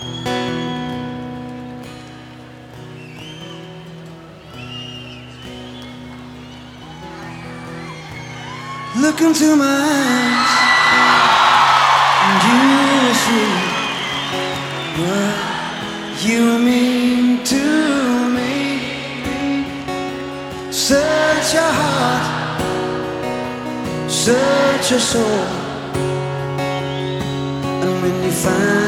Look into my eyes and you will see what you mean to me. Search your heart, search your soul, and when you find